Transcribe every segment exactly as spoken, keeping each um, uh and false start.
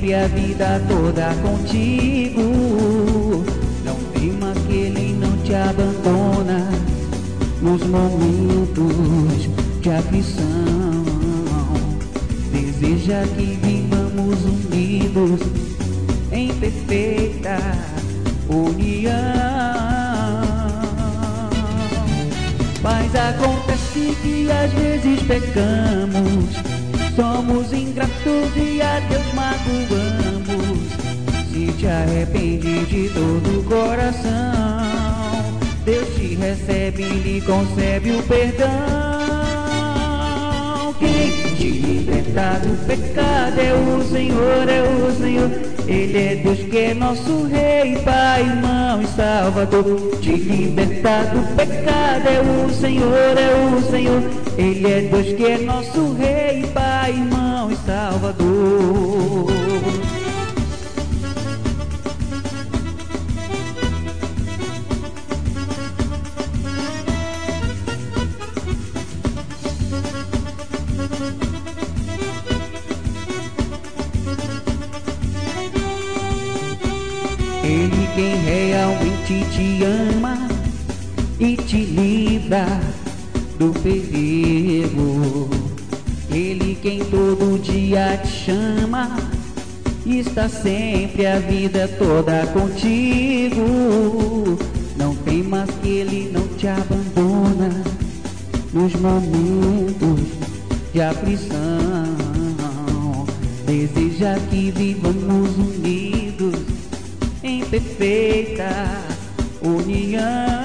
sempre a vida toda contigo. Não tema que Ele não te abandona nos momentos de aflição. Deseja que vivamos unidos em perfeita união. Mas acontece que às vezes pecamos, somos ingratos e a Deus magoamos. Se te arrepende de todo o coração, Deus te recebe e lhe concede o perdão. Quem te liberta do pecado é o Senhor, é o Senhor. Ele é Deus que é nosso Rei, Pai, Irmão e Salvador. Te liberta do pecado é o Senhor, é o Senhor. Ele é Deus que é nosso Rei, Pai, Irmão e Salvador. Ele quem realmente te ama e te livra do perigo. Ele quem todo dia te chama e está sempre a vida toda contigo. Não temas que Ele não te abandona nos momentos de aflição. Deseja que vivamos unidos em perfeita união.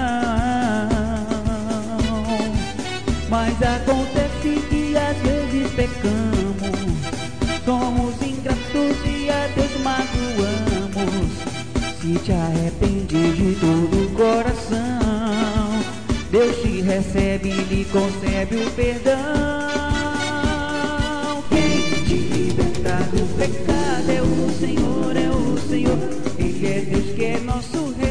Mas acontece que às vezes pecamos, somos ingratos e a Deus magoamos. Se te arrepende de todo o coração, Deus te recebe e lhe concede o perdão. Quem te liberta do pecado é o Senhor, é o Senhor. Ele é Deus que é nosso Rei.